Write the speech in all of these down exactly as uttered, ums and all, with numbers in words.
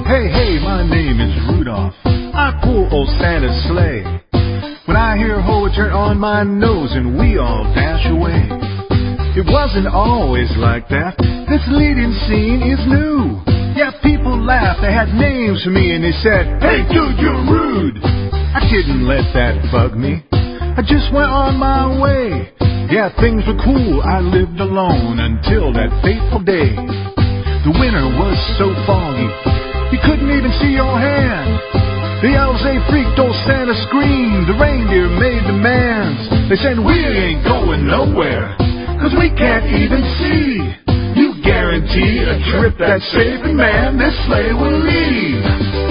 Hey, hey, my name is Rudolph. I pull old Santa's sleigh. When I hear ho, it turn on my nose and we all dash away. It wasn't always like that. This leading scene is new. Yeah, people laughed. They had names for me and they said, hey, dude, you're rude. I didn't let that bug me. I just went on my way. Yeah, things were cool. I lived alone until that fateful day. The winter was so foggy, you couldn't even see your hand. The elves, they freaked, old Santa screamed. The reindeer made demands. They said, we ain't going nowhere, cause we can't even see. You guarantee a trip that's safe, and man, this sleigh will leave.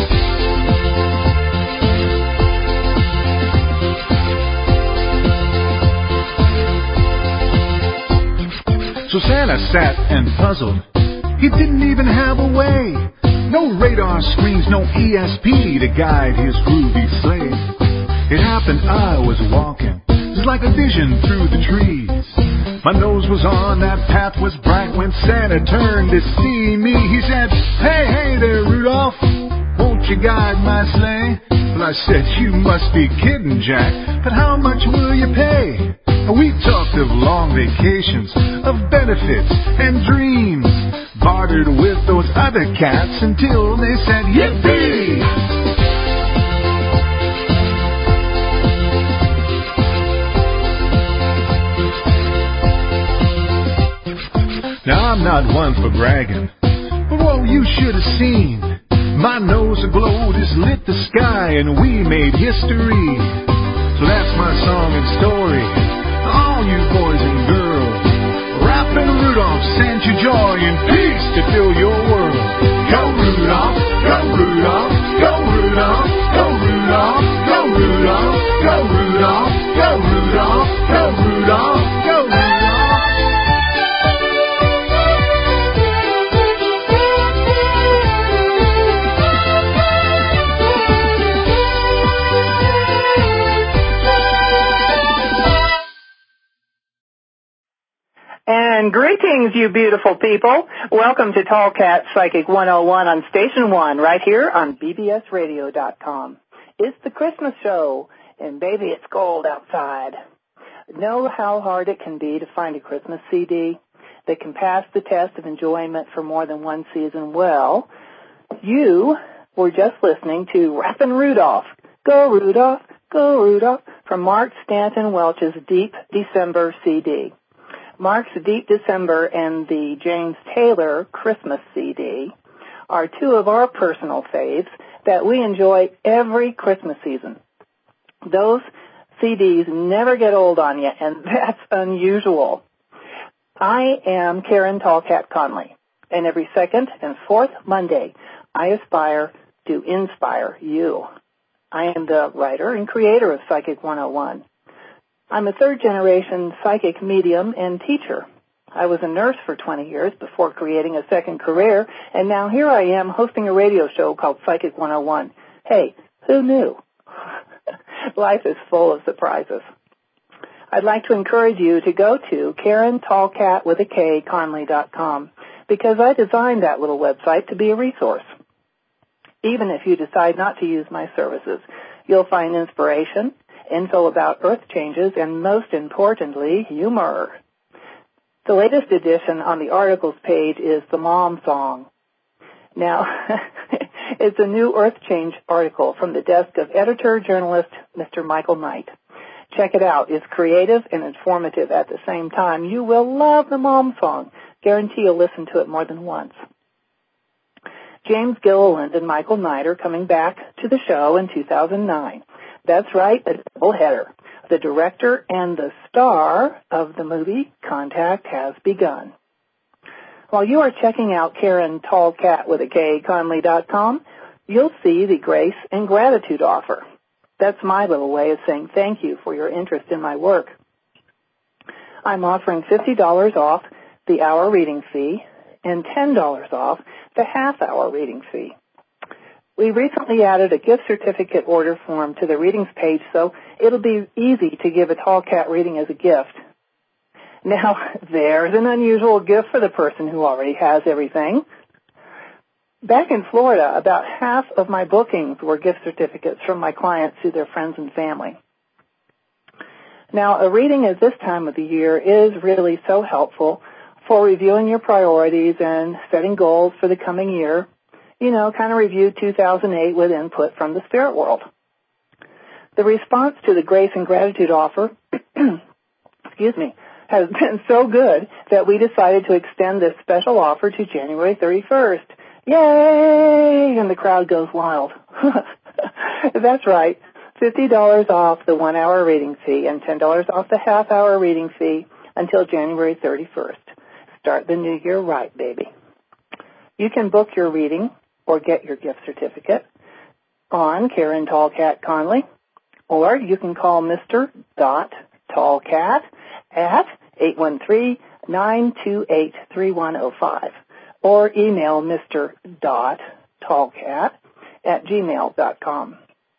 So Santa sat and puzzled. He didn't even have a way. No radar screens, no E S P to guide his groovy sleigh. It happened, I was walking. It was like a vision through the trees. My nose was on, that path was bright. When Santa turned to see me, he said, hey, hey there, Rudolph, won't you guide my sleigh? Well, I said, you must be kidding, Jack, but how much will you pay? We talked of long vacations, of benefits and dreams, bartered with those other cats until they said, yippee! Now, I'm not one for bragging, but whoa, you should have seen. My nose aglow just lit the sky and we made history. So that's my song and story. All you boys and girls, Rappin' Rudolph sends you joy and peace to fill your world. Go Rudolph, go Rudolph, go Rudolph, go Rudolph, go Rudolph, go Rudolph, go Rudolph, go Rudolph, go Rudolph. And greetings, you beautiful people. Welcome to Tall Cat Psychic one oh one on Station one, right here on B B S radio dot com. It's the Christmas show, and baby, it's cold outside. Know how hard it can be to find a Christmas C D that can pass the test of enjoyment for more than one season? Well, you were just listening to Rappin' Rudolph. Go Rudolph, go Rudolph, from Mark Stanton Welch's Deep December C D. Mark's Deep December and the James Taylor Christmas C D are two of our personal faves that we enjoy every Christmas season. Those C Ds never get old on you, and that's unusual. I am Karen Tallcat Conley, and every second and fourth Monday, I aspire to inspire you. I am the writer and creator of Psychic one oh one. I'm a third-generation psychic medium and teacher. I was a nurse for twenty years before creating a second career, and now here I am hosting a radio show called Psychic one oh one. Hey, who knew? Life is full of surprises. I'd like to encourage you to go to Karen Tallcat with a K, Conley dot com, because I designed that little website to be a resource. Even if you decide not to use my services, you'll find inspiration, info about earth changes, and most importantly, humor. The latest edition on the articles page is the Mom Song. Now, it's a new earth change article from the desk of editor-journalist Mister Michael Knight. Check it out. It's creative and informative at the same time. You will love the Mom Song. Guarantee you'll listen to it more than once. James Gilliland and Michael Knight are coming back to the show in two thousand nine. That's right, a double header. The director and the star of the movie Contact has begun. While you are checking out Karen Tallcat with a K, Conley dot com, you'll see the Grace and Gratitude offer. That's my little way of saying thank you for your interest in my work. I'm offering fifty dollars off the hour reading fee and ten dollars off the half-hour reading fee. We recently added a gift certificate order form to the readings page, so it'll be easy to give a Tall Cat reading as a gift. Now, there's an unusual gift for the person who already has everything. Back in Florida, about half of my bookings were gift certificates from my clients to their friends and family. Now, a reading at this time of the year is really so helpful for reviewing your priorities and setting goals for the coming year. You know, kind of review two thousand eight with input from the spirit world. The response to the Grace and Gratitude offer, excuse me, has been so good that we decided to extend this special offer to January thirty-first. Yay! And the crowd goes wild. That's right. fifty dollars off the one-hour reading fee and ten dollars off the half-hour reading fee until January thirty-first. Start the new year right, baby. You can book your reading or get your gift certificate on Karen Tallcat Conley, or you can call Mister Dot Tallcat at eight one three, nine two eight, three one zero five, or email Mister Dot Tallcat at gmail dot com.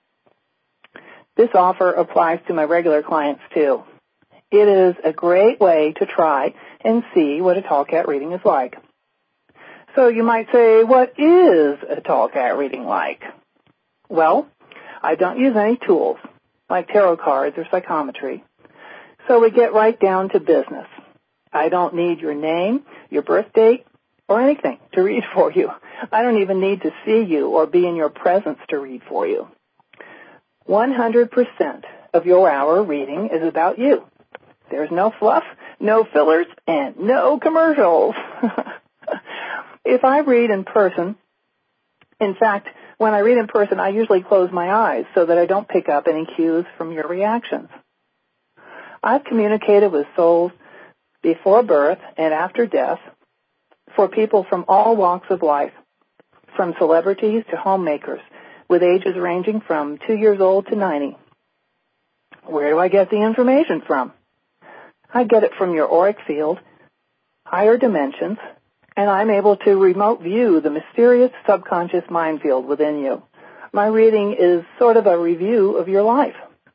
This offer applies to my regular clients too. It is a great way to try and see what a Tallcat reading is like. So you might say, what is a Tallcat reading like? Well, I don't use any tools like tarot cards or psychometry. So we get right down to business. I don't need your name, your birth date, or anything to read for you. I don't even need to see you or be in your presence to read for you. one hundred percent of your hour reading is about you. There's no fluff, no fillers, and no commercials. If I read in person, in fact, when I read in person, I usually close my eyes so that I don't pick up any cues from your reactions. I've communicated with souls before birth and after death for people from all walks of life, from celebrities to homemakers, with ages ranging from two years old to ninety. Where do I get the information from? I get it from your auric field, higher dimensions, and I'm able to remote view the mysterious subconscious mind field within you. My reading is sort of a review of your life.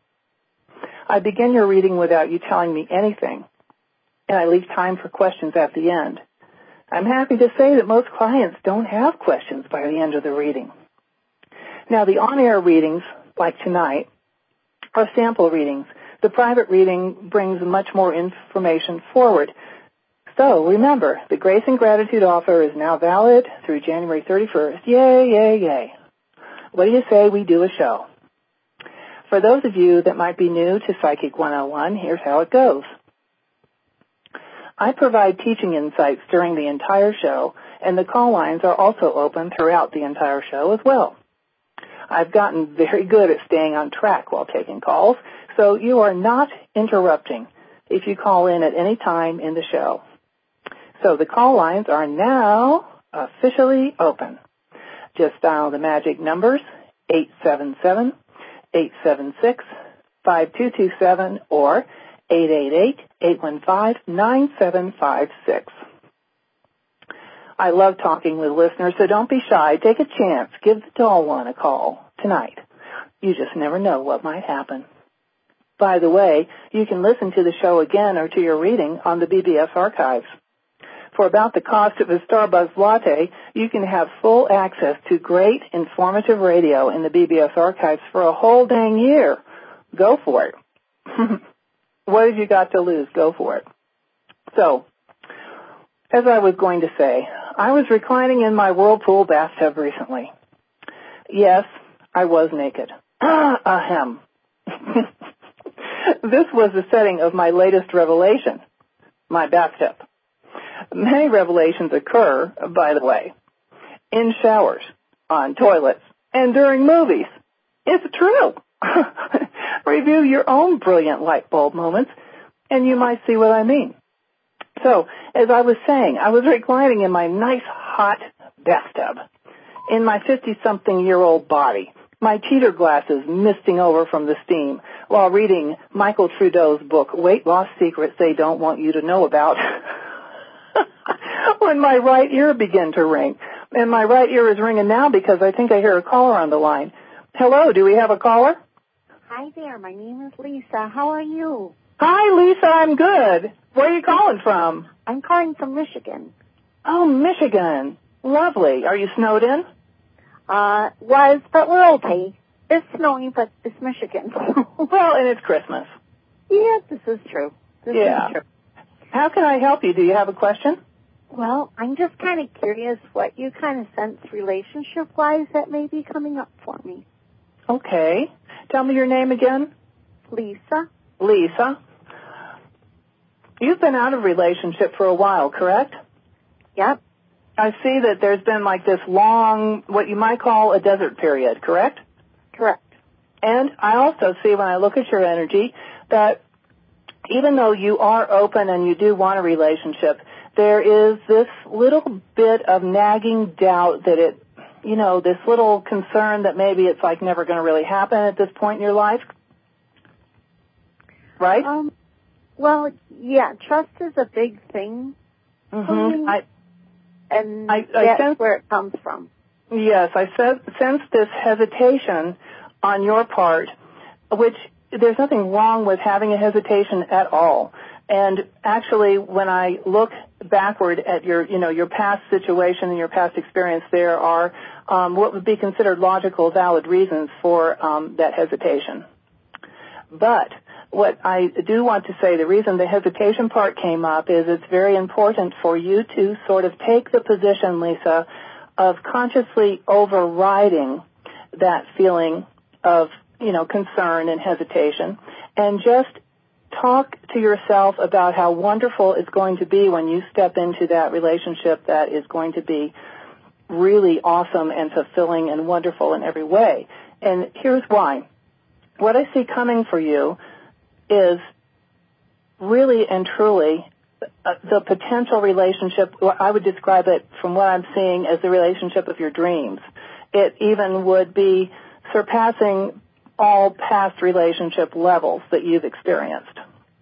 I begin your reading without you telling me anything, and I leave time for questions at the end. I'm happy to say that most clients don't have questions by the end of the reading. Now, the on-air readings, like tonight, are sample readings. The private reading brings much more information forward. So, remember, the Grace and Gratitude offer is now valid through January thirty-first. Yay, yay, yay. What do you say we do a show? For those of you that might be new to Psychic one oh one, here's how it goes. I provide teaching insights during the entire show, and the call lines are also open throughout the entire show as well. I've gotten very good at staying on track while taking calls, so you are not interrupting if you call in at any time in the show. So the call lines are now officially open. Just dial the magic numbers eight seven seven, eight seven six, five two two seven or eight eight eight, eight one five, nine seven five six. I love talking with listeners, so don't be shy. Take a chance. Give the tall one a call tonight. You just never know what might happen. By the way, you can listen to the show again or to your reading on the B B S archives. For about the cost of a Starbucks latte, you can have full access to great, informative radio in the B B S archives for a whole dang year. Go for it. What have you got to lose? Go for it. So, as I was going to say, I was reclining in my whirlpool bathtub recently. Yes, I was naked. Ahem. This was the setting of my latest revelation, my bathtub. Many revelations occur, by the way, in showers, on toilets, and during movies. It's true. Review your own brilliant light bulb moments, and you might see what I mean. So, as I was saying, I was reclining in my nice hot bathtub, in my fifty-something-year-old body, my cheater glasses misting over from the steam, while reading Michael Trudeau's book, Weight Loss Secrets They Don't Want You to Know About, when my right ear began to ring. And my right ear is ringing now because I think I hear a caller on the line. Hello, do we have a caller? Hi there, my name is Lisa. How are you? Hi, Lisa, I'm good. Where are you calling from? I'm calling from Michigan. Oh, Michigan. Lovely. Are you snowed in? Uh, was, but we're okay. It's snowing, but it's Michigan. Well, and it's Christmas. Yeah, this is true. This yeah. is true. How can I help you? Do you have a question? Well, I'm just kind of curious what you kind of sense relationship-wise that may be coming up for me. Okay. Tell me your name again. Lisa. Lisa. You've been out of relationship for a while, correct? Yep. I see that there's been like this long, what you might call a desert period, correct? Correct. And I also see when I look at your energy that even though you are open and you do want a relationship, there is this little bit of nagging doubt that it, you know, this little concern that maybe it's like never going to really happen at this point in your life. Right? Um, well, yeah, trust is a big thing. Mm-hmm. I, and I, I that's sense, where it comes from. Yes, I sense this hesitation on your part, which there's nothing wrong with having a hesitation at all. And actually, when I look backward at your, you know, your past situation and your past experience, there are um, what would be considered logical, valid reasons for um, that hesitation. But what I do want to say, the reason the hesitation part came up is it's very important for you to sort of take the position, Lisa, of consciously overriding that feeling of, you know, concern and hesitation, and just talk to yourself about how wonderful it's going to be when you step into that relationship that is going to be really awesome and fulfilling and wonderful in every way. And here's why. What I see coming for you is really and truly uh, the potential relationship. I would describe it from what I'm seeing as the relationship of your dreams. It even would be surpassing all past relationship levels that you've experienced.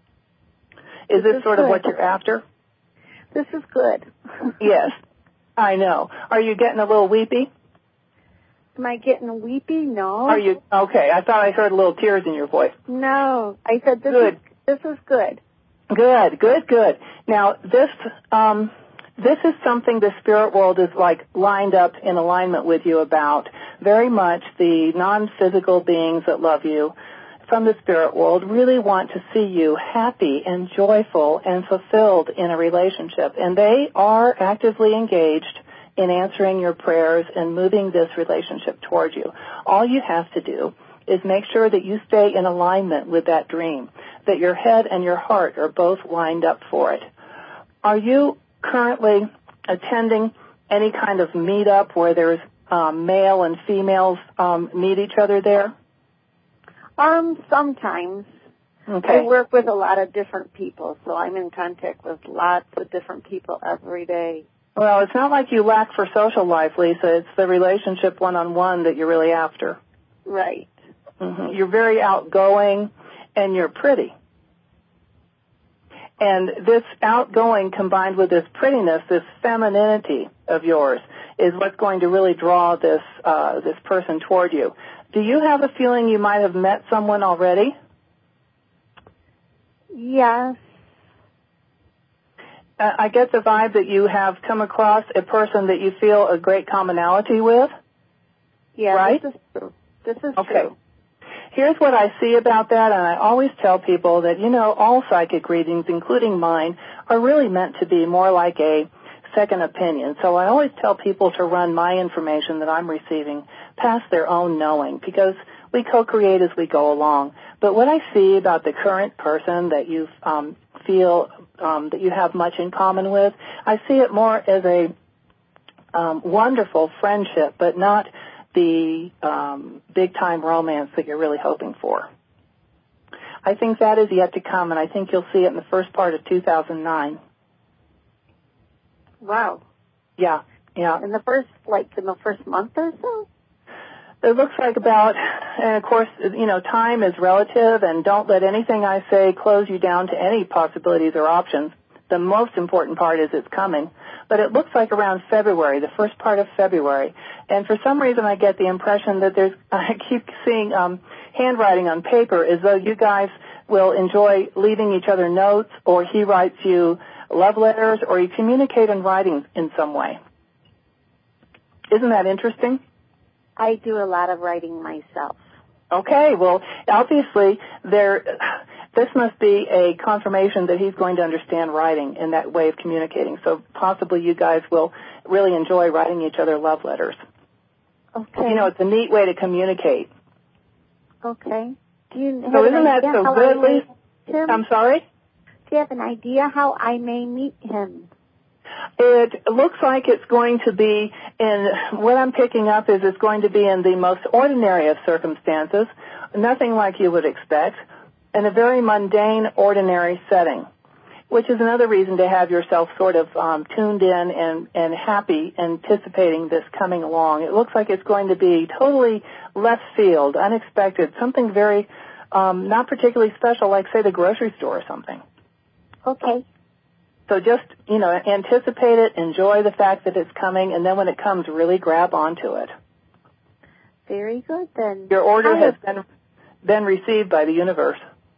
Is this, this sort good. of what you're after? This is good. Yes, I know. Are you getting a little weepy? Am I getting weepy? No. Are you? Okay, I thought I heard a little tears in your voice. No, I said this good. is this is good. Good, good, good. Now this um, this is something the spirit world is like lined up in alignment with you about. Very much the non-physical beings that love you from the spirit world really want to see you happy and joyful and fulfilled in a relationship, and they are actively engaged in answering your prayers and moving this relationship towards you. All you have to do is make sure that you stay in alignment with that dream, that your head and your heart are both lined up for it. Are you currently attending any kind of meetup where there's um, male and females um, meet each other there? Um, sometimes. Okay. I work with a lot of different people, so I'm in contact with lots of different people every day. Well, it's not like you lack for social life, Lisa. It's the relationship one-on-one that you're really after. Right. Mm-hmm. You're very outgoing, and you're pretty. And this outgoing combined with this prettiness, this femininity of yours, is what's going to really draw this uh, this person toward you. Do you have a feeling you might have met someone already? Yes. Uh, I get the vibe that you have come across a person that you feel a great commonality with. Yeah, right? This is true. This is okay. true. Here's what I see about that, and I always tell people that, you know, all psychic readings, including mine, are really meant to be more like a second opinion. So I always tell people to run my information that I'm receiving past their own knowing, because we co-create as we go along. But what I see about the current person that you um, feel um, that you have much in common with, I see it more as a um, wonderful friendship, but not the um, big-time romance that you're really hoping for. I think that is yet to come, and I think you'll see it in the first part of two thousand nine. Wow. Yeah, yeah. In the first, like, in the first month or so? It looks like about, and of course, you know, time is relative, and don't let anything I say close you down to any possibilities or options. The most important part is it's coming. But it looks like around February, the first part of February. And for some reason I get the impression that there's, I keep seeing um, handwriting on paper as though you guys will enjoy leaving each other notes, or he writes you love letters, or you communicate in writing in some way. Isn't that interesting? I do a lot of writing myself. Okay, well, obviously, there, this must be a confirmation that he's going to understand writing in that way of communicating. So possibly you guys will really enjoy writing each other love letters. Okay. You know, it's a neat way to communicate. Okay. Do you have So an isn't that idea so how good, I may Lisa? meet him? I'm sorry? Do you have an idea how I may meet him? It looks like it's going to be in, what I'm picking up is it's going to be in the most ordinary of circumstances, nothing like you would expect, in a very mundane, ordinary setting, which is another reason to have yourself sort of um, tuned in and, and happy, anticipating this coming along. It looks like it's going to be totally left field, unexpected, something very um, not particularly special, like, say, the grocery store or something. Okay. So just, you know, anticipate it, enjoy the fact that it's coming, and then when it comes, really grab onto it. Very good, then. Your order I has have... been been received by the universe.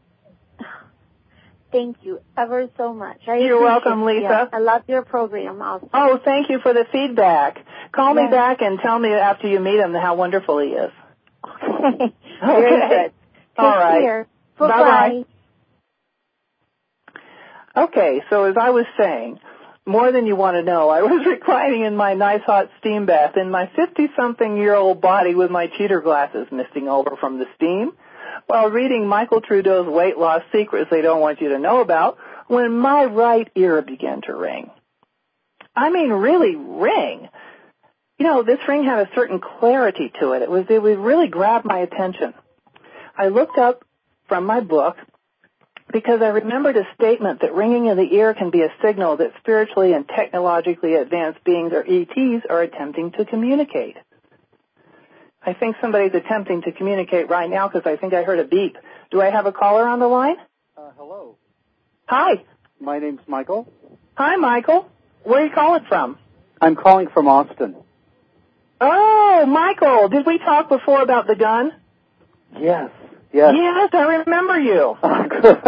Thank you ever so much. I You're welcome, Lisa. Yeah, I love your program also. Oh, thank you for the feedback. Call yes. me back and tell me after you meet him how wonderful he is. Okay. Very okay. good. Take All right. care. Bye-bye. Okay, so as I was saying, more than you want to know, I was reclining in my nice hot steam bath in my fifty-something-year-old body with my cheater glasses misting over from the steam while reading Michael Trudeau's Weight Loss Secrets They Don't Want You to Know About when my right ear began to ring. I mean, really ring. You know, this ring had a certain clarity to it. It was, it would really grab my attention. I looked up from my book because I remembered a statement that ringing in the ear can be a signal that spiritually and technologically advanced beings or E Ts are attempting to communicate. I think somebody's attempting to communicate right now because I think I heard a beep. Do I have a caller on the line? Uh, hello. Hi. My name's Michael. Hi, Michael. Where are you calling from? I'm calling from Austin. Oh, Michael, did we talk before about the gun? Yes. Yes. Yes, I remember you. How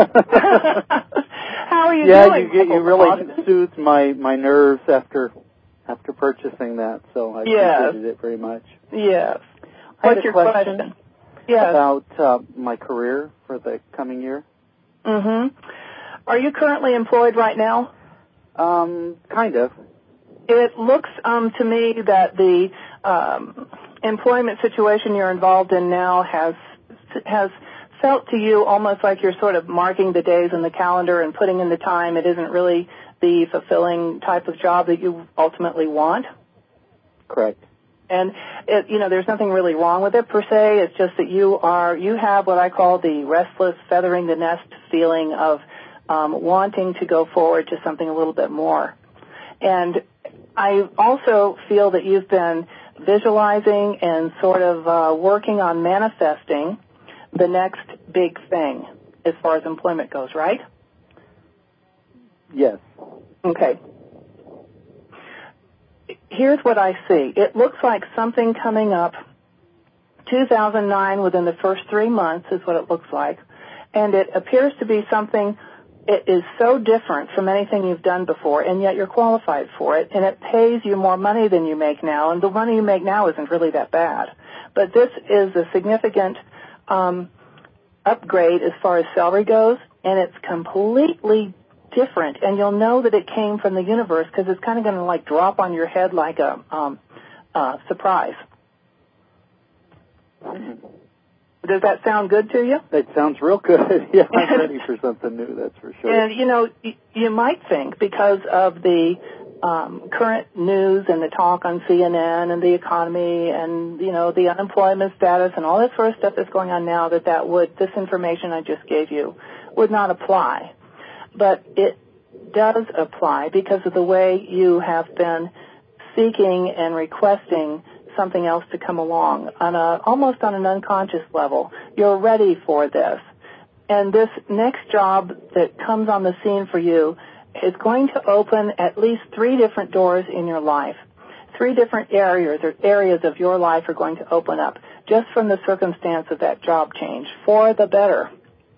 are you yeah, doing? you get, you really soothed my, my nerves after after purchasing that, so I yes. appreciated it very much. Yes. I What's had a your question, question? Yes. about uh, my career for the coming year. Mm-hmm. Are you currently employed right now? Um, kind of. It looks um, to me that the um, employment situation you're involved in now has has felt to you almost like you're sort of marking the days in the calendar and putting in the time. It isn't really the fulfilling type of job that you ultimately want. Correct. And it, you know, there's nothing really wrong with it per se. It's just that you are you have what I call the restless, feathering the nest feeling of um, wanting to go forward to something a little bit more. And I also feel that you've been visualizing and sort of uh, working on manifesting the next big thing as far as employment goes, right? Yes. Okay. Here's what I see. It looks like something coming up two thousand nine within the first three months is what it looks like. And it appears to be something, it is so different from anything you've done before, and yet you're qualified for it, and it pays you more money than you make now, and the money you make now isn't really that bad. But this is a significant um, upgrade as far as salary goes, and it's completely different, and you'll know that it came from the universe because it's kind of going to like drop on your head like a um, uh, surprise. Mm-hmm. Does that sound good to you? That sounds real good. Yeah, I'm ready for something new, that's for sure. And, you know, y- you might think because of the um, current news and the talk on C N N and the economy and, you know, the unemployment status and all that sort of stuff that's going on now that that would, this information I just gave you, would not apply. But it does apply because of the way you have been seeking and requesting something else to come along on a almost on an unconscious level. You're ready for this. And this next job that comes on the scene for you is going to open at least three different doors in your life. Three different areas or areas of your life are going to open up just from the circumstance of that job change for the better.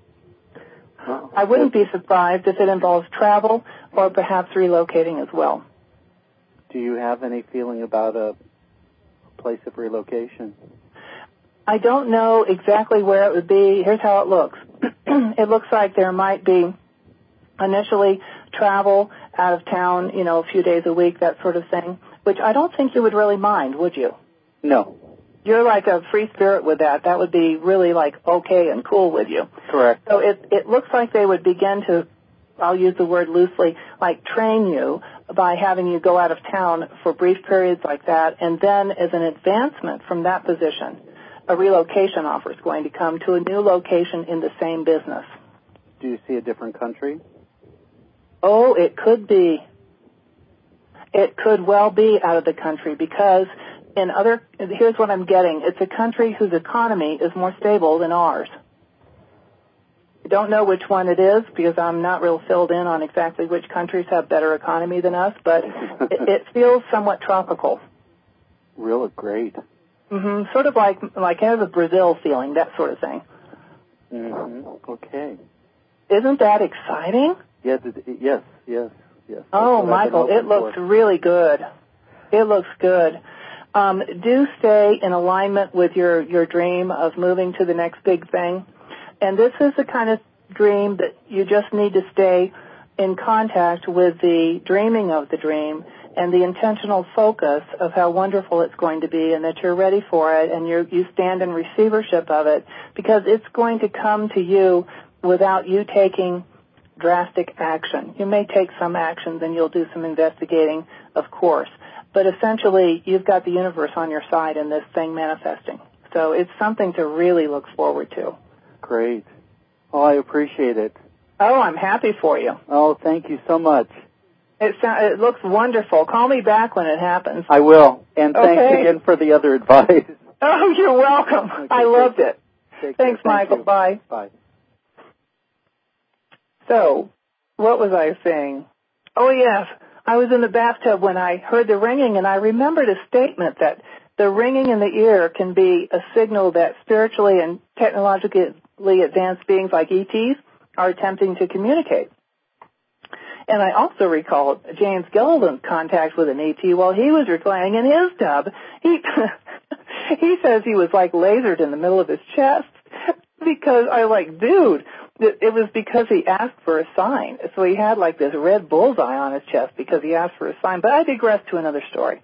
I wouldn't be surprised if it involves travel or perhaps relocating as well. Do you have any feeling about a place of relocation? I don't know exactly where it would be. Here's how it looks. It looks like there might be initially travel out of town, you know, a few days a week, that sort of thing, which I don't think you would really mind, would you? No. You're like a free spirit with that. That would be really like okay and cool with you. Correct. So it, it looks like they would begin to, I'll use the word loosely, like train you by having you go out of town for brief periods like that, and then as an advancement from that position, a relocation offer is going to come to a new location in the same business. Do you see a different country? Oh, it could be. It could well be out of the country because in other, here's what I'm getting. It's a country whose economy is more stable than ours. I don't know which one it is because I'm not real filled in on exactly which countries have better economy than us, but it, it feels somewhat tropical. Really great. Mm-hmm. Sort of like, like it has a Brazil feeling, that sort of thing. Mm-hmm. Okay. Isn't that exciting? Yes, yes, yes, yes. Oh, Michael, it looks for. really good. It looks good. Um, do stay in alignment with your, your dream of moving to the next big thing. And this is the kind of dream that you just need to stay in contact with the dreaming of the dream and the intentional focus of how wonderful it's going to be and that you're ready for it and you're, you stand in receivership of it because it's going to come to you without you taking drastic action. You may take some actions and you'll do some investigating, of course, but essentially you've got the universe on your side in this thing manifesting. So it's something to really look forward to. Great. Oh, I appreciate it. Oh, I'm happy for you. Oh, thank you so much. It, sound, it looks wonderful. Call me back when it happens. I will. And thanks okay. again for the other advice. Oh, you're welcome. Okay, I loved it. Take Thanks, care. Michael. Thank Bye. Bye. So, what was I saying? Oh, yes. I was in the bathtub when I heard the ringing, and I remembered a statement that the ringing in the ear can be a signal that spiritually and technologically advanced beings like E Ts are attempting to communicate. And I also recalled James Gilliland's contact with an E T while he was reclining in his tub. He he says he was like lasered in the middle of his chest because I like, dude, it was because he asked for a sign. So he had like this red bullseye on his chest because he asked for a sign. But I digress to another story.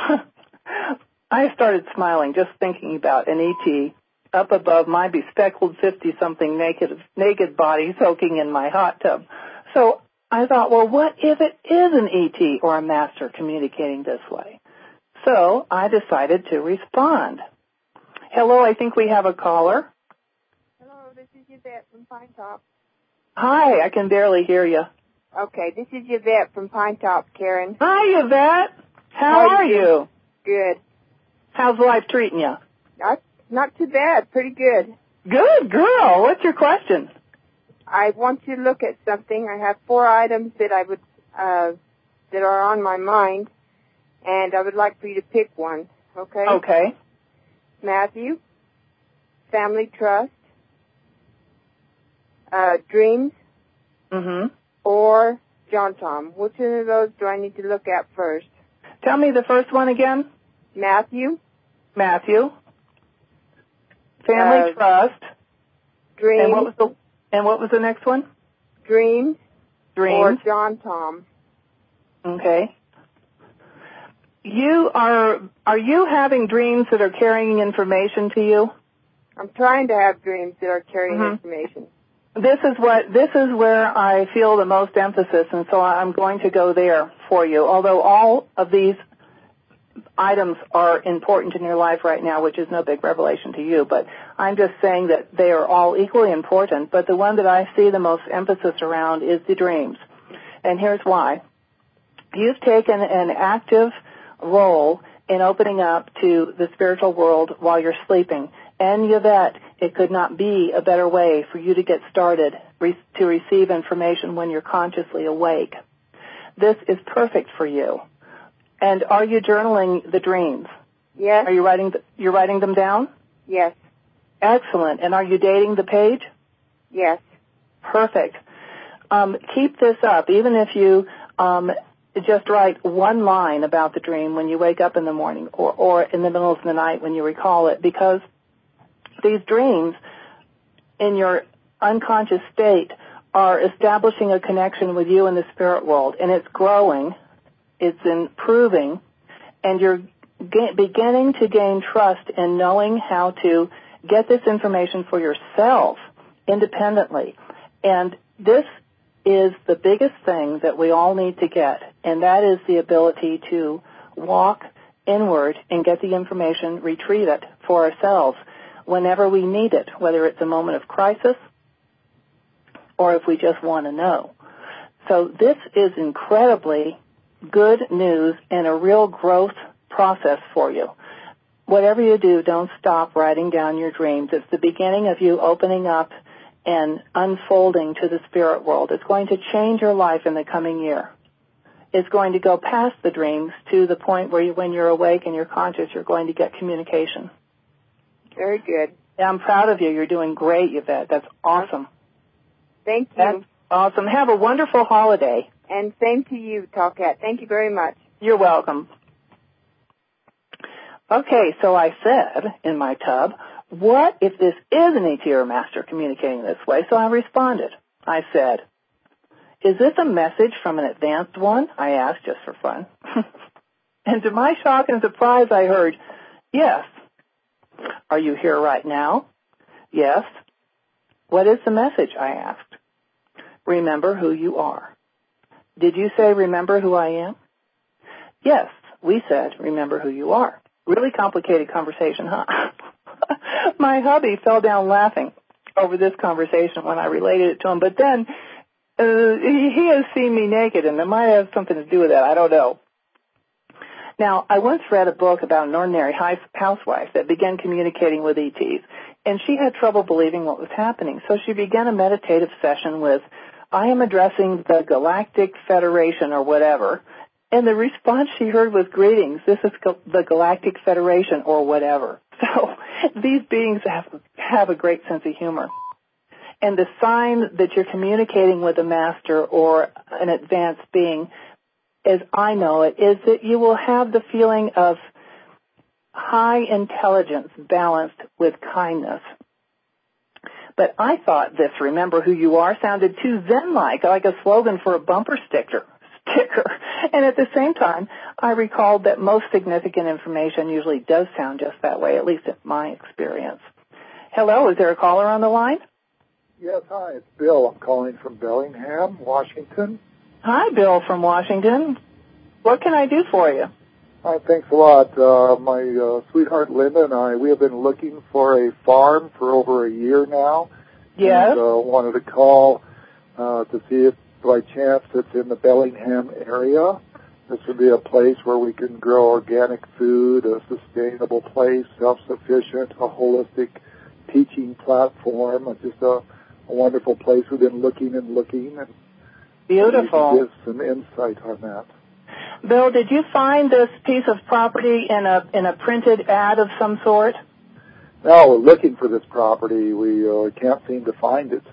I started smiling just thinking about an E T up above my bespectacled fifty-something naked naked body soaking in my hot tub. So I thought, well, what if it is an E T or a master communicating this way? So I decided to respond. Hello, I think we have a caller. Hello, this is Yvette from Pine Top. Hi, I can barely hear you. Okay, this is Yvette from Pine Top, Karen. Hi, Yvette. How, How are you? you? Good. How's life treating you? Not, not too bad, pretty good. Good, girl. What's your question? I want you to look at something. I have four items that I would uh, that are on my mind, and I would like for you to pick one. Okay. Okay. Matthew, family trust, uh, dreams, Mm-hmm. or John Tom. Which one of those do I need to look at first? Tell me the first one again. Matthew, Matthew, family uh, trust, dreams, and what was the and what was the next one? dreams, Dreams. or John Tom. Okay. You are are you having dreams that are carrying information to you? I'm trying to have dreams that are carrying Mhm. information. This is what this is where I feel the most emphasis, and so I'm going to go there for you. Although all of these items are important in your life right now, which is no big revelation to you, but I'm just saying that they are all equally important, but the one that I see the most emphasis around is the dreams. And here's why. You've taken an active role in opening up to the spiritual world while you're sleeping. And Yvette, it could not be a better way for you to get started re- to receive information when you're consciously awake. This is perfect for you. And are you journaling the dreams? Yes. Are you writing? The, you're writing them down? Yes. Excellent. And are you dating the page? Yes. Perfect. Um, keep this up, even if you um, just write one line about the dream when you wake up in the morning or, or in the middle of the night when you recall it, because these dreams in your unconscious state are establishing a connection with you in the spirit world, and it's growing, it's improving, and you're ga- beginning to gain trust in knowing how to get this information for yourself independently. And this is the biggest thing that we all need to get, and that is the ability to walk inward and get the information, retrieve it for ourselves whenever we need it, whether it's a moment of crisis or if we just want to know. So this is incredibly good news and a real growth process for you. Whatever you do, don't stop writing down your dreams. It's the beginning of you opening up and unfolding to the spirit world. It's going to change your life in the coming year. It's going to go past the dreams to the point where you, when you're awake and you're conscious, you're going to get communication. Very good. Yeah, I'm proud of you. You're doing great, Yvette. That's awesome. Thank you. That's awesome. Have a wonderful holiday. And same to you, Talkat. Thank you very much. You're welcome. Okay, so I said in my tub, what if this is an E T or master communicating this way? So I responded. I said, is this a message from an advanced one? I asked just for fun. And to my shock and surprise, I heard, yes. Are you here right now? Yes. What is the message? I asked. Remember who you are. Did you say remember who I am? Yes, we said remember who you are. Really complicated conversation, huh? My hubby fell down laughing over this conversation when I related it to him, but then uh, he, he has seen me naked, and it might have something to do with that. I don't know. Now, I once read a book about an ordinary housewife that began communicating with E Ts, and she had trouble believing what was happening, so she began a meditative session with, I am addressing the Galactic Federation or whatever, and the response she heard was, greetings, this is the Galactic Federation or whatever. So these beings have, have a great sense of humor. And the sign that you're communicating with a master or an advanced being, as I know it, is that you will have the feeling of high intelligence balanced with kindness. But I thought this, remember who you are, sounded too Zen-like, like a slogan for a bumper sticker. sticker. And at the same time, I recalled that most significant information usually does sound just that way, at least in my experience. Hello, is there a caller on the line? Yes, hi, it's Bill. I'm calling from Bellingham, Washington. Hi, Bill from Washington. What can I do for you? Hi, thanks a lot. Uh, my uh, sweetheart Linda and I, we have been looking for a farm for over a year now. Yes. And uh, wanted to call uh, to see if by chance it's in the Bellingham area. This would be a place where we can grow organic food, a sustainable place, self-sufficient, a holistic teaching platform. It's just a, a wonderful place. We've been looking and looking. And beautiful. Give some insight on that. Bill, did you find this piece of property in a in a printed ad of some sort? No, we're looking for this property. We uh, can't seem to find it.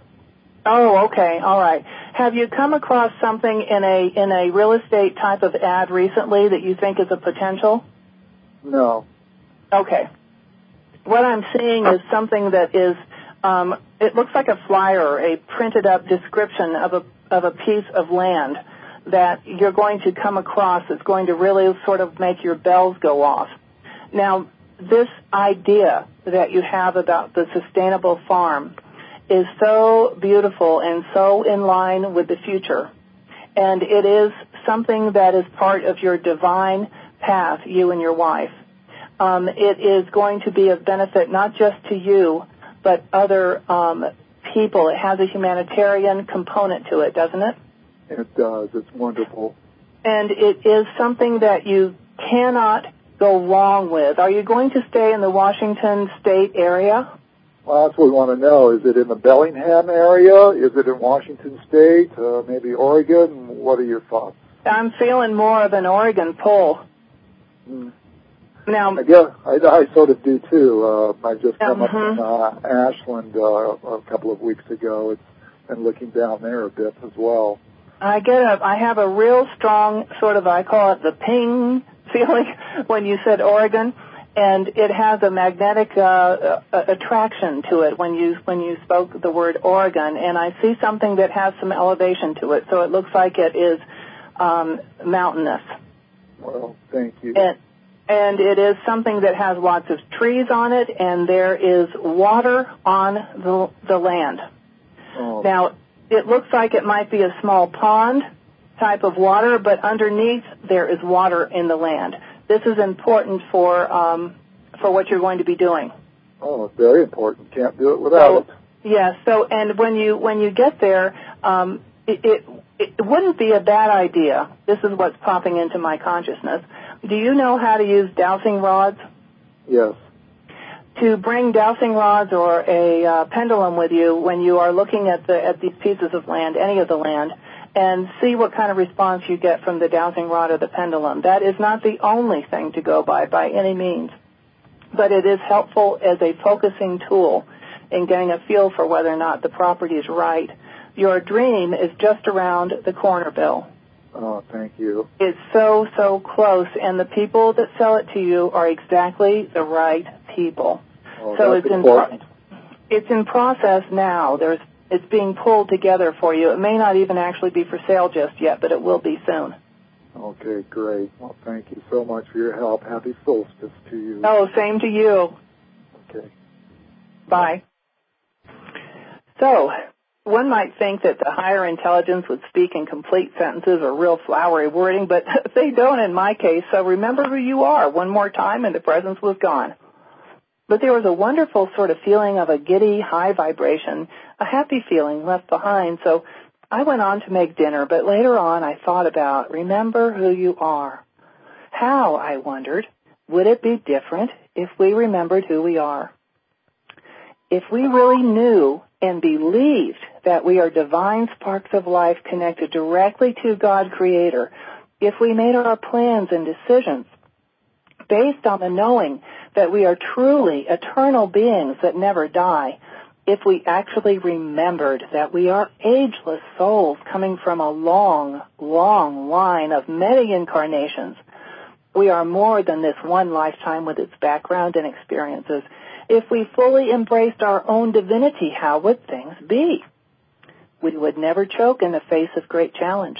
Oh, okay, all right. Have you come across something in a in a real estate type of ad recently that you think is a potential? No. Okay. What I'm seeing is something that is, um, it looks like a flyer, a printed up description of a of a piece of land that you're going to come across that's going to really sort of make your bells go off. Now, this idea that you have about the sustainable farm is so beautiful and so in line with the future. And it is something that is part of your divine path, you and your wife. Um, it is going to be of benefit not just to you, but other um, people. It has a humanitarian component to it, doesn't it? It does. It's wonderful. And it is something that you cannot go wrong with. Are you going to stay in the Washington State area? Well, that's what we want to know. Is it in the Bellingham area? Is it in Washington State? Uh, maybe Oregon? What are your thoughts? I'm feeling more of an Oregon pull. Mm. Now, I guess I, I sort of do too. Uh, I just come uh-huh. up from uh, Ashland uh, a couple of weeks ago. It's been looking down there a bit as well. I get a, I have a real strong sort of, I call it the ping feeling when you said Oregon, and it has a magnetic uh, uh, attraction to it when you when you spoke the word Oregon, and I see something that has some elevation to it, so it looks like it is um, mountainous. Well, thank you. And, and it is something that has lots of trees on it, and there is water on the, the land. Oh. Now, it looks like it might be a small pond type of water, but underneath there is water in the land. This is important for um, for what you're going to be doing. Oh, it's very important. Can't do it without so, it. Yeah. So, and when you when you get there, um, it, it it wouldn't be a bad idea. This is what's popping into my consciousness. Do you know how to use dowsing rods? Yes. To bring dowsing rods or a uh, pendulum with you when you are looking at the at these pieces of land, any of the land, and see what kind of response you get from the dowsing rod or the pendulum. That is not the only thing to go by by any means, but it is helpful as a focusing tool in getting a feel for whether or not the property is right. Your dream is just around the corner, Bill. Oh, thank you. It's so, so close, and the people that sell it to you are exactly the right people. Oh, so that's it's important. in pro- it's in process now. There's it's being pulled together for you. It may not even actually be for sale just yet, but it will be soon. Okay, great. Well, thank you so much for your help. Happy solstice to you. Oh, same to you. Okay. Bye. So, one might think that the higher intelligence would speak in complete sentences or real flowery wording, but they don't in my case, so remember who you are one more time and the presence was gone. But there was a wonderful sort of feeling of a giddy, high vibration, a happy feeling left behind, so I went on to make dinner, but later on I thought about, remember who you are. How, I wondered, would it be different if we remembered who we are? If we really knew and believed that we are divine sparks of life connected directly to God Creator, if we made our plans and decisions based on the knowing that we are truly eternal beings that never die, if we actually remembered that we are ageless souls coming from a long, long line of many incarnations, we are more than this one lifetime with its background and experiences. If we fully embraced our own divinity, how would things be? We would never choke in the face of great challenge.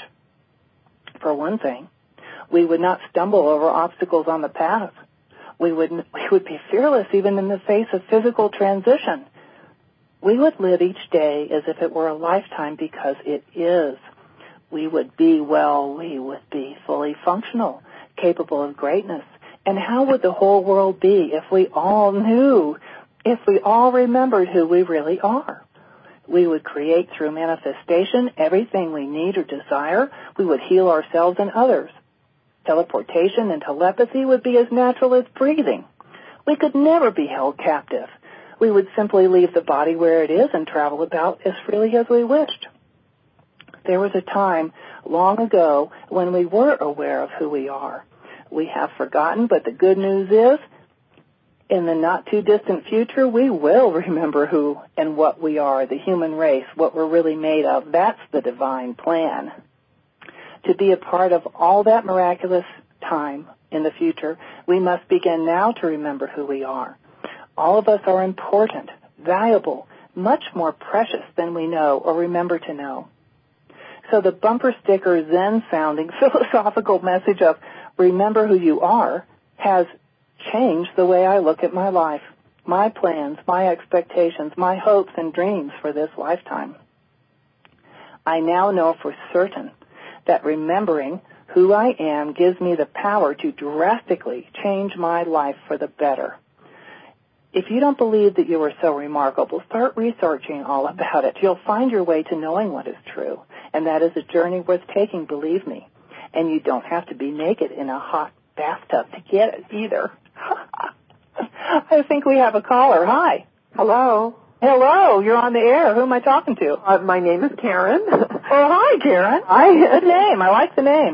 For one thing, we would not stumble over obstacles on the path. We would, we would be fearless even in the face of physical transition. We would live each day as if it were a lifetime because it is. We would be, well, we would be fully functional, capable of greatness. And how would the whole world be if we all knew, if we all remembered who we really are? We would create through manifestation everything we need or desire. We would heal ourselves and others. Teleportation and telepathy would be as natural as breathing. We could never be held captive. We would simply leave the body where it is and travel about as freely as we wished. There was a time long ago when we were aware of who we are. We have forgotten, but the good news is, in the not-too-distant future, we will remember who and what we are, the human race, what we're really made of. That's the divine plan. To be a part of all that miraculous time in the future, we must begin now to remember who we are. All of us are important, valuable, much more precious than we know or remember to know. So the bumper sticker Zen-sounding philosophical message of remember who you are has changed the way I look at my life, my plans, my expectations, my hopes and dreams for this lifetime. I now know for certain that remembering who I am gives me the power to drastically change my life for the better. If you don't believe that you are so remarkable, start researching all about it. You'll find your way to knowing what is true, and that is a journey worth taking, believe me. And you don't have to be naked in a hot bathtub to get it either. I think we have a caller. Hi. Hello. Hello. You're on the air. Who am I talking to? Uh, my name is Karen. Oh, hi, Karen. Hi. Good name. I like the name.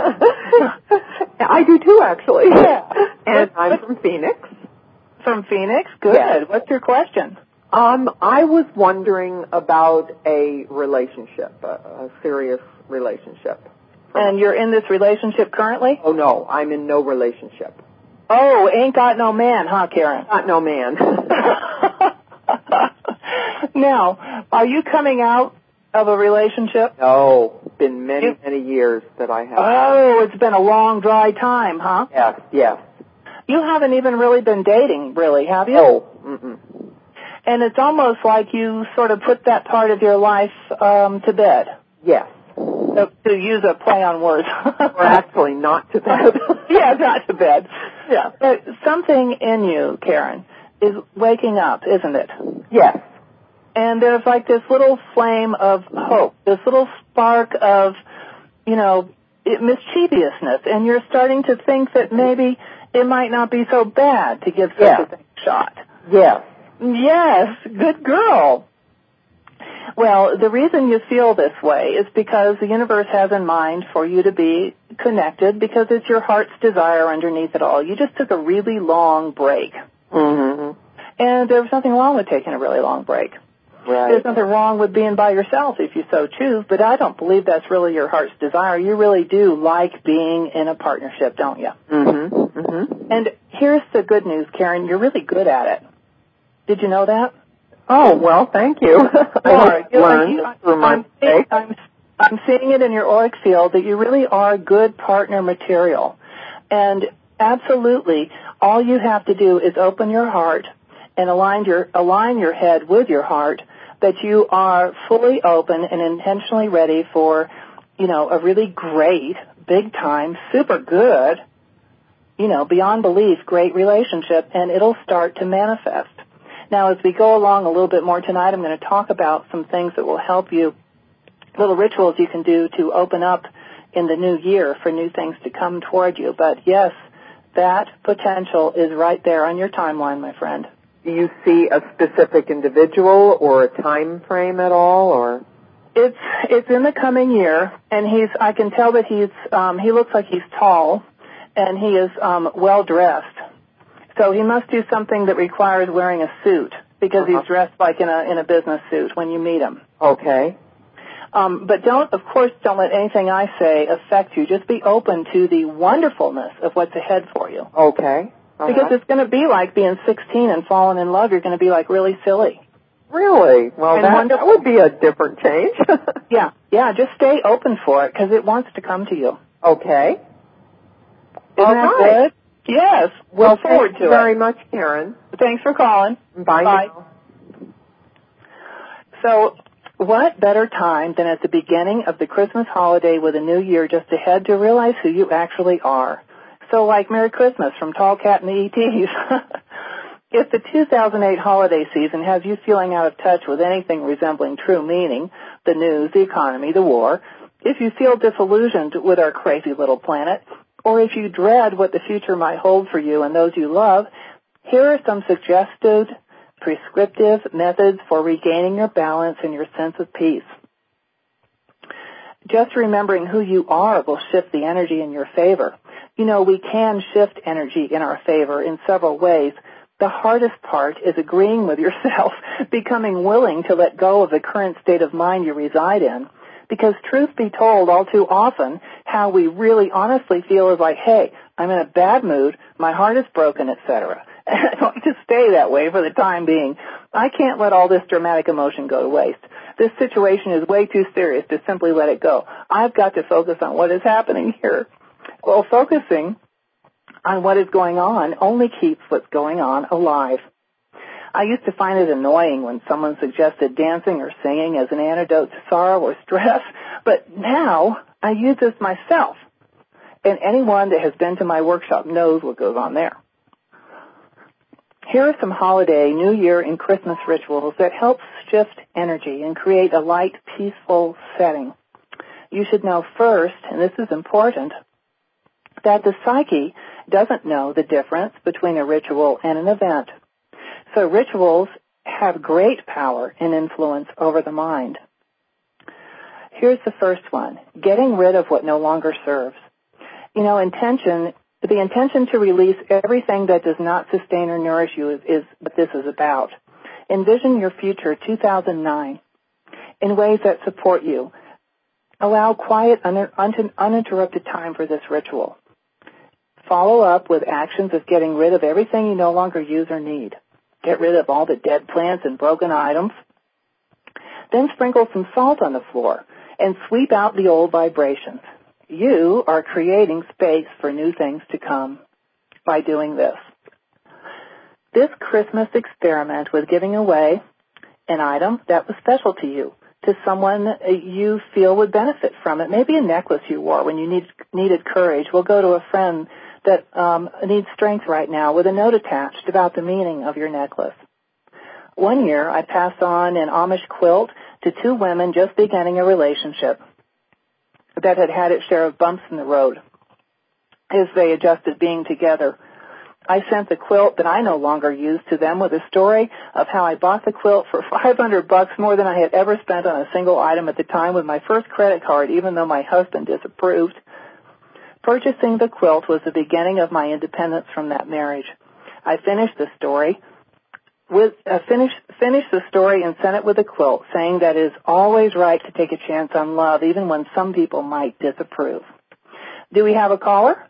I do too, actually. Yeah. And I'm from Phoenix. From Phoenix? Good. Yes. What's your question? Um, I was wondering about a relationship, a, a serious relationship. And you're in this relationship currently? Oh, no, I'm in no relationship. Oh, ain't got no man, huh, Karen? Not no man. Now, are you coming out of a relationship? No, it's been many, You- many years that I have. Oh, it's been a long, dry time, huh? Yes, yes. You haven't even really been dating, really, have you? Oh, mm-mm. And it's almost like you sort of put that part of your life um, to bed. Yes. To, to use a play on words. Or actually not to bed. Yeah, not to bed. Yeah. But something in you, Karen, is waking up, isn't it? Yes. And there's like this little flame of hope, this little spark of, you know, it, mischievousness, and you're starting to think that maybe it might not be so bad to give such Yeah. a thing a shot. Yes. Yes, good girl. Well, the reason you feel this way is because the universe has in mind for you to be connected because it's your heart's desire underneath it all. You just took a really long break. Mm-hmm. And there was nothing wrong with taking a really long break. Right. There's nothing wrong with being by yourself if you so choose, but I don't believe that's really your heart's desire. You really do like being in a partnership, don't you? Mm-hmm. Mm-hmm. And here's the good news, Karen. You're really good at it. Did you know that? Oh, well, thank you. I are. hope you learned through my I'm, seeing, mistake. I'm, I'm seeing it in your auric field that you really are good partner material. And absolutely, all you have to do is open your heart and align your, align your head with your heart that you are fully open and intentionally ready for, you know, a really great, big time, super good, you know, beyond belief, great relationship, and it'll start to manifest. Now, as we go along a little bit more tonight, I'm going to talk about some things that will help you, little rituals you can do to open up in the new year for new things to come toward you. But yes, that potential is right there on your timeline, my friend. Do you see a specific individual or a time frame at all, or? It's it's in the coming year, and he's. I can tell that he's. Um, he looks like he's tall, and he is um, well dressed. So he must do something that requires wearing a suit because Uh-huh. he's dressed like in a in a business suit when you meet him. Okay. Um, but don't, of course, don't let anything I say affect you. Just be open to the wonderfulness of what's ahead for you. Okay. Uh-huh. Because it's going to be like being sixteen and falling in love. You're going to be like really silly. Really? Well, And that, wonderful. that would be a different change. Yeah, yeah. Just stay open for it because it wants to come to you. Okay. Isn't All that right. good? Yes. Well, Look forward thank to you very it. much, Karen. Thanks for calling. Bye. Bye. now. So, what better time than at the beginning of the Christmas holiday with a new year just ahead to realize who you actually are? So, like Merry Christmas from Tall Cat and the E Ts. If the two thousand eight holiday season has you feeling out of touch with anything resembling true meaning, the news, the economy, the war, if you feel disillusioned with our crazy little planet, or if you dread what the future might hold for you and those you love, here are some suggested, prescriptive methods for regaining your balance and your sense of peace. Just remembering who you are will shift the energy in your favor. You know, we can shift energy in our favor in several ways. The hardest part is agreeing with yourself, becoming willing to let go of the current state of mind you reside in. Because truth be told, all too often, how we really honestly feel is like, hey, I'm in a bad mood, my heart is broken, et cetera. I'd like to stay that way for the time being. I can't let all this dramatic emotion go to waste. This situation is way too serious to simply let it go. I've got to focus on what is happening here. Well, focusing on what is going on only keeps what's going on alive. I used to find it annoying when someone suggested dancing or singing as an antidote to sorrow or stress, but now I use this myself. And anyone that has been to my workshop knows what goes on there. Here are some holiday, New Year, and Christmas rituals that help shift energy and create a light, peaceful setting. You should know first, and this is important, that the psyche doesn't know the difference between a ritual and an event. So rituals have great power and influence over the mind. Here's the first one, getting rid of what no longer serves. You know, intention, the intention to release everything that does not sustain or nourish you is, is what this is about. Envision your future two thousand nine in ways that support you. Allow quiet, un- un- uninterrupted time for this ritual. Follow up with actions of getting rid of everything you no longer use or need. Get rid of all the dead plants and broken items. Then sprinkle some salt on the floor and sweep out the old vibrations. You are creating space for new things to come by doing this. This Christmas experiment with giving away an item that was special to you, to someone you feel would benefit from it. Maybe a necklace you wore when you need, needed courage. We'll go to a friend that um, needs strength right now with a note attached about the meaning of your necklace. One year, I passed on an Amish quilt to two women just beginning a relationship that had had its share of bumps in the road as they adjusted being together. I sent the quilt that I no longer use to them with a story of how I bought the quilt for five hundred bucks more than I had ever spent on a single item at the time with my first credit card, even though my husband disapproved. Purchasing the quilt was the beginning of my independence from that marriage. I finished the story with uh, finish finish the story and sent it with a quilt, saying that it is always right to take a chance on love, even when some people might disapprove. Do we have a caller?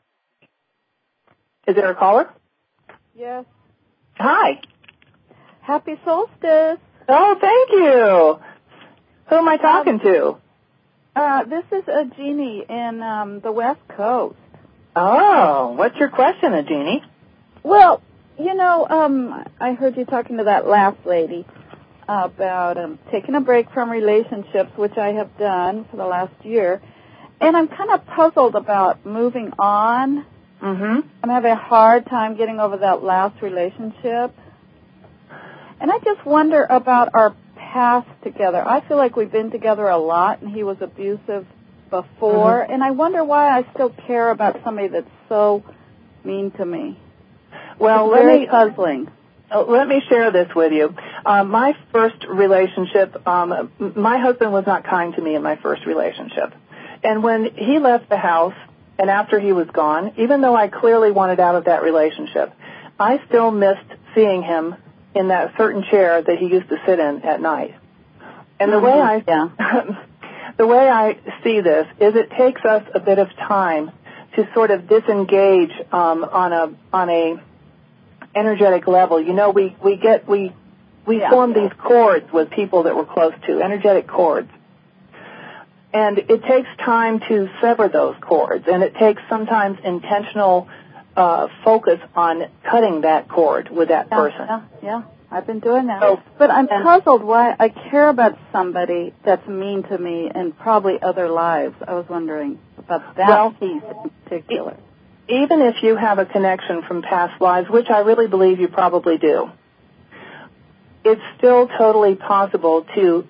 Is there a caller? Yes. Hi. Happy solstice. Oh, thank you. Who am I talking um, to? Uh, this is a Jeannie in um, the West Coast. Oh, what's your question, a Jeannie? Well, you know, um, I heard you talking to that last lady about um, taking a break from relationships, which I have done for the last year, and I'm kind of puzzled about moving on. Mm-hmm. I'm having a hard time getting over that last relationship. And I just wonder about our past together. I feel like we've been together a lot, and he was abusive before, mm-hmm. and I wonder why I still care about somebody that's so mean to me. Well, it's let very me, puzzling. Uh, let me share this with you. Uh, my first relationship, um, my husband was not kind to me in my first relationship. And when he left the house, and after he was gone, even though I clearly wanted out of that relationship, I still missed seeing him in that certain chair that he used to sit in at night. And the mm-hmm. way I yeah. the way I see this is it takes us a bit of time to sort of disengage um, on a on a energetic level. You know, we we get we we yeah. form these cords with people that we're close to, energetic cords. And it takes time to sever those cords, and it takes sometimes intentional uh, focus on cutting that cord with that yeah, person. Yeah, yeah, I've been doing that. So, but I'm puzzled why I care about somebody that's mean to me in probably other lives. I was wondering about that well, piece in particular. E- even if you have a connection from past lives, which I really believe you probably do, it's still totally possible to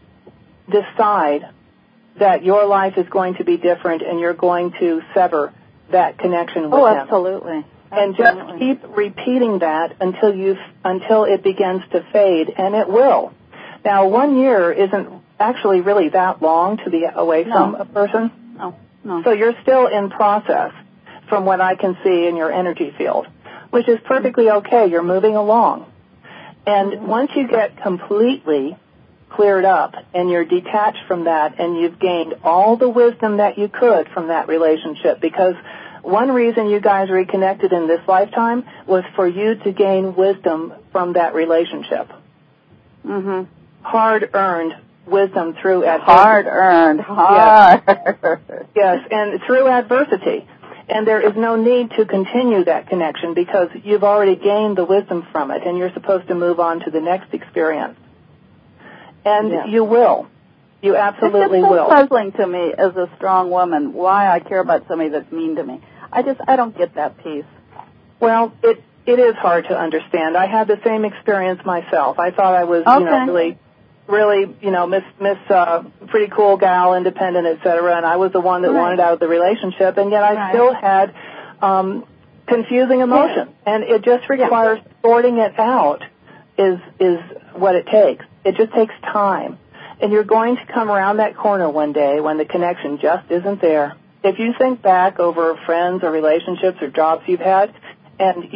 decide that your life is going to be different and you're going to sever that connection with oh, him. Absolutely. And absolutely. just keep repeating that until you until it begins to fade, and it will. Now, one year isn't actually really that long to be away no. from a person. No, no. So you're still in process from what I can see in your energy field, which is perfectly okay. You're moving along. And mm-hmm. once you get completely cleared up and you're detached from that and you've gained all the wisdom that you could from that relationship, because one reason you guys reconnected in this lifetime was for you to gain wisdom from that relationship. Mm-hmm. Hard-earned wisdom through adversity. Hard-earned. Hard. Yes. yes, and through adversity. And there is no need to continue that connection because you've already gained the wisdom from it and you're supposed to move on to the next experience. And yeah. you will. You absolutely will. It's just so will. puzzling to me as a strong woman why I care about somebody that's mean to me. I just, I don't get that piece. Well, it it is hard to understand. I had the same experience myself. I thought I was, okay. you know, really, really, you know, Miss Miss uh, pretty cool gal, independent, et cetera, and I was the one that right. wanted out of the relationship, and yet I right. still had um, confusing emotion, yeah. and it just requires yeah. sorting it out. Is is what it takes. It just takes time. And you're going to come around that corner one day when the connection just isn't there. If you think back over friends or relationships or jobs you've had, and you've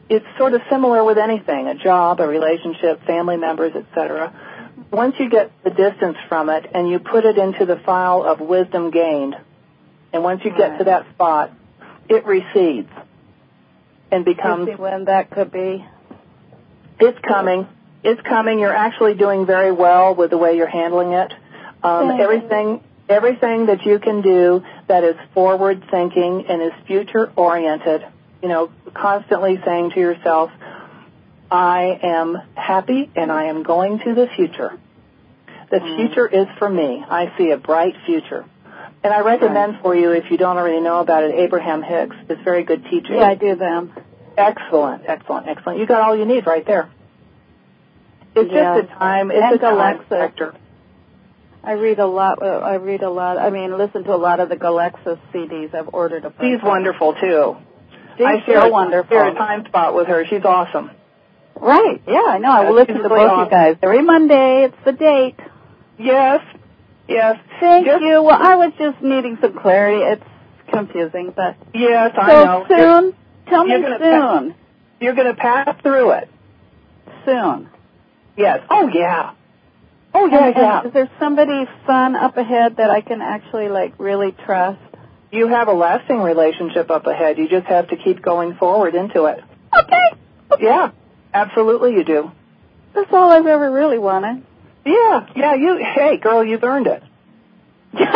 it's sort of similar with anything, a job, a relationship, family members, et cetera. Once you get the distance from it and you put it into the file of wisdom gained, and once you get to that spot, it recedes and becomes... You see when that could be? It's coming. It's coming. You're actually doing very well with the way you're handling it. Um, everything, everything that you can do that is forward-thinking and is future-oriented, you know, constantly saying to yourself, I am happy and I am going to the future. The mm. future is for me. I see a bright future. And I recommend right. for you, if you don't already know about it, Abraham Hicks. It's very good teaching. Yeah, I do them. Excellent, excellent, excellent. You got all you need right there. It's yeah. just a time. It's and a time Galexis. factor. I read a lot. I read a lot. I mean, listen to a lot of the Galexis C Ds. I've ordered a bunch. She's wonderful too. She's I share so wonderful. Share a time spot with her. She's awesome. Right. Yeah, I know. I will listen to really both awesome. you guys every Monday. It's the date. Yes. Yes. Thank just, you. Well, I was just needing some clarity. It's confusing, but yes, I so know. soon. You're, tell me you're soon. Pa- you're going to pass through it soon. Yes. Oh yeah. Oh yeah. And, yeah. and is there somebody fun up ahead that I can actually like really trust? You have a lasting relationship up ahead. You just have to keep going forward into it. Okay. Yeah. Absolutely, you do. That's all I've ever really wanted. Yeah, yeah, you, hey, girl, you've earned it. you'll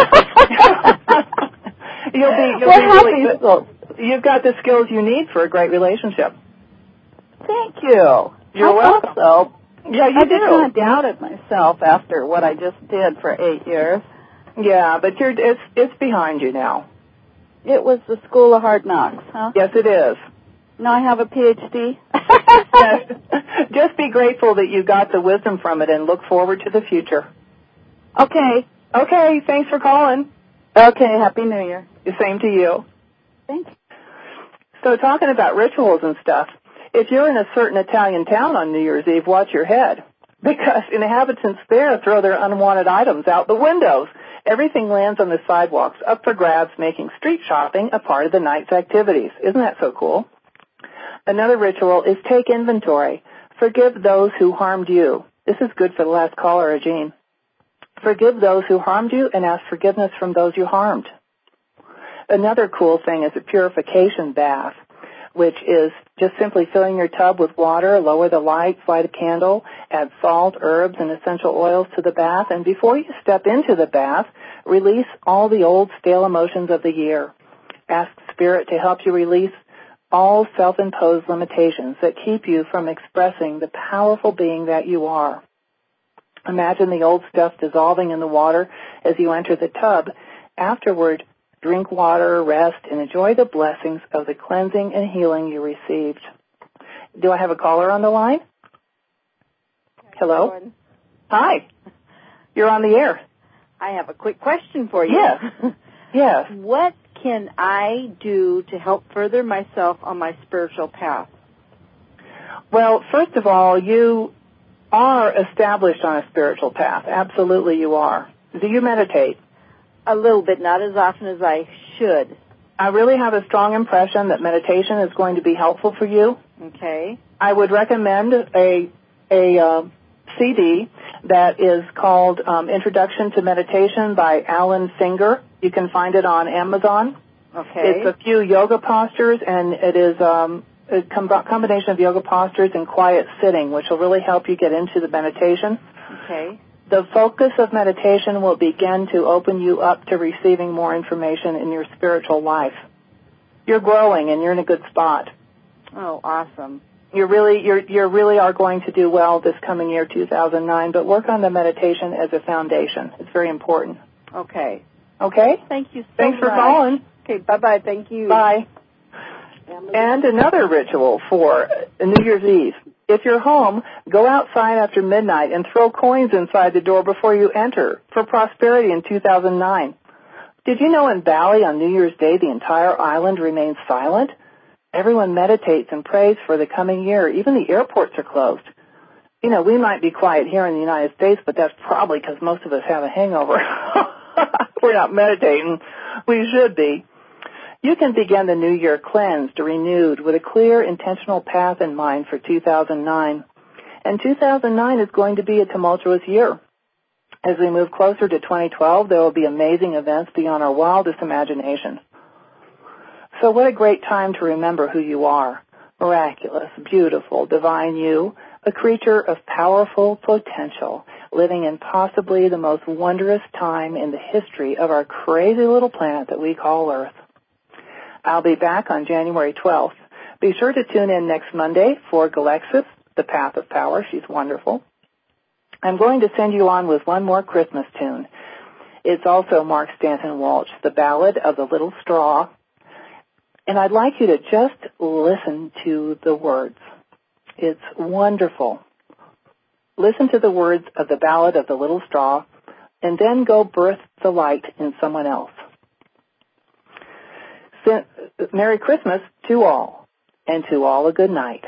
be, you'll well, be really good. You've got the skills you need for a great relationship. Thank you. You're I welcome. So. Yeah, you I do. just kind of doubted myself after what I just did for eight years. Yeah, but you're, it's, it's behind you now. It was the School of Hard Knocks, huh? Yes, it is. Now I have a P H D. Yes. Just be grateful that you got the wisdom from it and look forward to the future. Okay. Okay, thanks for calling. Okay, Happy New Year. The same to you. Thank you. So talking about rituals and stuff, if you're in a certain Italian town on New Year's Eve, watch your head. Because inhabitants there throw their unwanted items out the windows. Everything lands on the sidewalks, up for grabs, making street shopping a part of the night's activities. Isn't that so cool? Another ritual is take inventory. Forgive those who harmed you. This is good for the last caller, Jean. Forgive those who harmed you and ask forgiveness from those you harmed. Another cool thing is a purification bath, which is just simply filling your tub with water, lower the lights, light a candle, add salt, herbs, and essential oils to the bath, and before you step into the bath, release all the old stale emotions of the year. Ask Spirit to help you release all self-imposed limitations that keep you from expressing the powerful being that you are. Imagine the old stuff dissolving in the water as you enter the tub. Afterward, drink water, rest, and enjoy the blessings of the cleansing and healing you received. Do I have a caller on the line? Hello? Hi. You're on the air. I have a quick question for you. Yes. Yes. What can I do to help further myself on my spiritual path? Well, first of all, you are established on a spiritual path. Absolutely you are. Do you meditate? A little bit, not as often as I should. I really have a strong impression that meditation is going to be helpful for you. Okay. I would recommend a a uh, C D that is called um, Introduction to Meditation by Alan Singer. You can find it on Amazon. Okay. It's a few yoga postures, and it is um, a com- combination of yoga postures and quiet sitting, which will really help you get into the meditation. Okay. The focus of meditation will begin to open you up to receiving more information in your spiritual life. You're growing, and you're in a good spot. Oh, awesome. You're really, you're, you really are going to do well this coming year, two thousand nine, but work on the meditation as a foundation. It's very important. Okay. Okay? Thank you so Thanks much. for calling. Okay, bye-bye. Thank you. Bye. And another ritual for New Year's Eve. If you're home, go outside after midnight and throw coins inside the door before you enter for prosperity in two thousand nine. Did you know in Bali on New Year's Day the entire island remains silent? Everyone meditates and prays for the coming year. Even the airports are closed. You know, we might be quiet here in the United States, but that's probably because most of us have a hangover. We're not meditating. We should be. You can begin the new year cleansed, renewed, with a clear, intentional path in mind for two thousand nine. And two thousand nine is going to be a tumultuous year. As we move closer to twenty twelve, there will be amazing events beyond our wildest imagination. So what a great time to remember who you are. Miraculous, beautiful, divine you, a creature of powerful potential, living in possibly the most wondrous time in the history of our crazy little planet that we call Earth. I'll be back on January twelfth. Be sure to tune in next Monday for Galexis, the Path of Power. She's wonderful. I'm going to send you on with one more Christmas tune. It's also Mark Stanton Walsh, The Ballad of the Little Straw. And I'd like you to just listen to the words. It's wonderful. Listen to the words of The Ballad of the Little Straw, and then go birth the light in someone else. Merry Christmas to all, and to all a good night.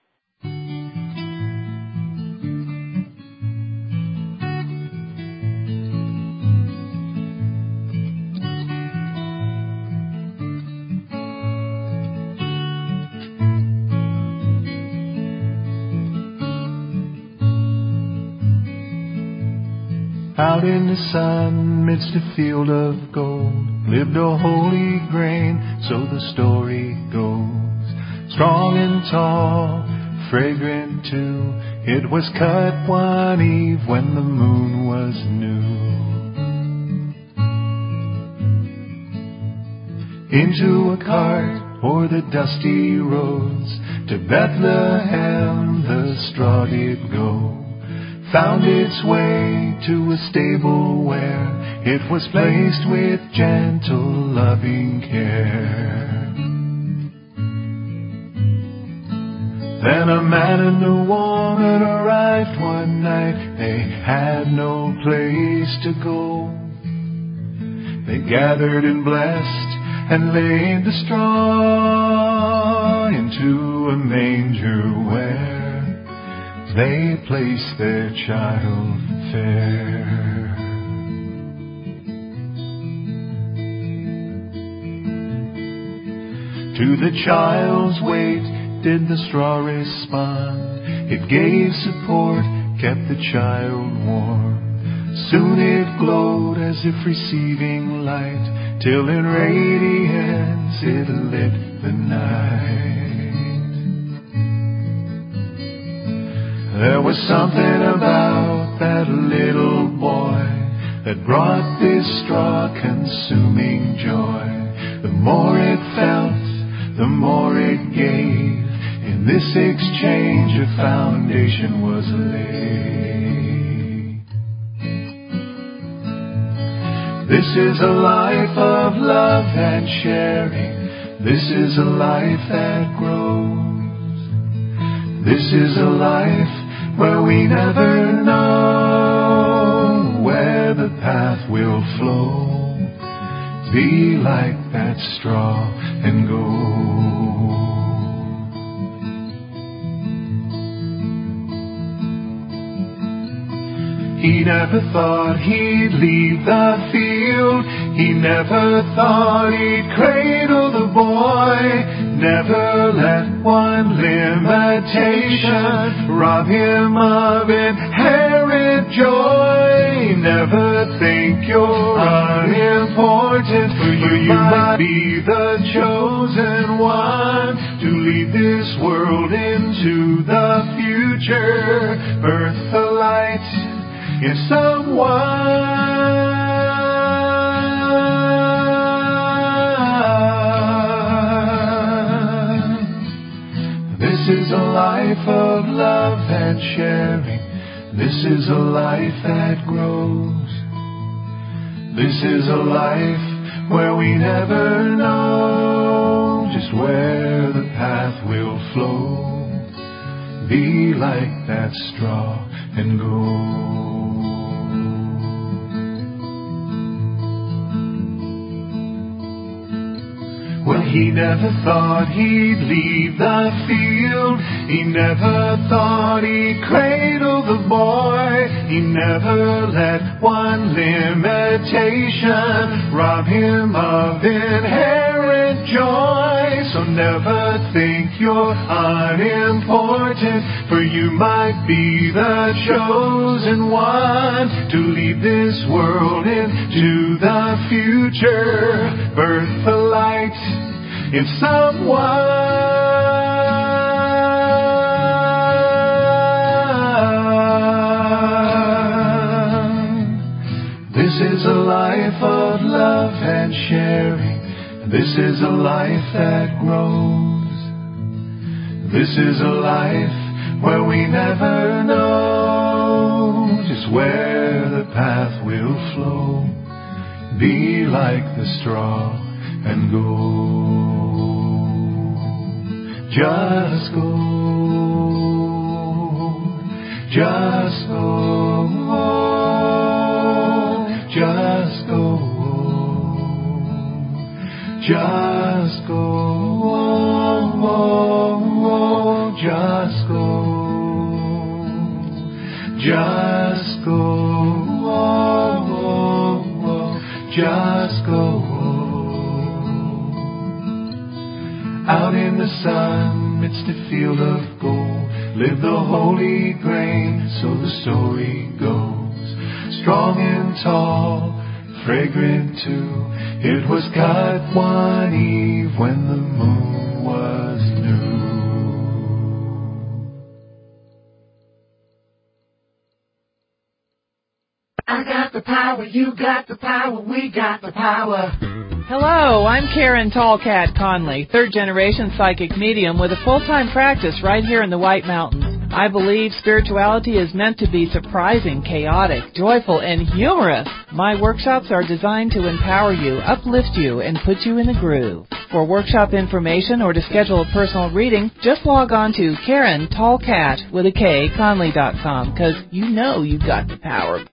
Out in the sun, midst a field of gold, lived a holy grain, so the story goes. Strong and tall, fragrant too, it was cut one eve when the moon was new. Into a cart o'er the dusty roads, to Bethlehem the straw did go. Found its way to a stable where it was placed with gentle, loving care. Then a man and a woman arrived one night. They had no place to go. They gathered and blessed and laid the straw into a manger where they placed their child fair. To the child's weight did the straw respond. It gave support, kept the child warm. Soon it glowed as if receiving light, till in radiance it lit the night. There was something about that little boy that brought this straw-consuming joy. The more it felt, the more it gave. In this exchange a foundation was laid. This is a life of love and sharing. This is a life that grows. This is a life where we never know where the path will flow. Be like that straw and go. He never thought he'd leave the field. He never thought he'd cradle the boy. Never let one limitation rob him of inherent joy. Never think you're unimportant, for you, you might be the chosen one to lead this world into the future. Birth the light in someone. This is a life of love and sharing. This is a life that grows. This is a life where we never know just where the path will flow. Be like that straw and go. Well, he never thought he'd leave the field. He never thought he'd cradle the boy. He never let one limitation rob him of inherent joy. So never think you're unimportant, for you might be the chosen one to lead this world into the future. Birth the light in someone. This is a life of love and sharing. This is a life that grows. This is a life where we never know just where the path will flow. Be like the straw and go. Just go. Just go. Just go. Just go. Just go. Just go. Just go. Out in the sun, midst a field of gold, lived the holy grain, so the story goes. Strong and tall, fragrant too, it was cut one eve when the moon was new. I got the power, you got the power, we got the power. Hello, I'm Karen Tallcat Conley, third-generation psychic medium with a full-time practice right here in the White Mountains. I believe spirituality is meant to be surprising, chaotic, joyful, and humorous. My workshops are designed to empower you, uplift you, and put you in the groove. For workshop information or to schedule a personal reading, just log on to Karen Tallcat with a K, Conley dot com, because you know you've got the power.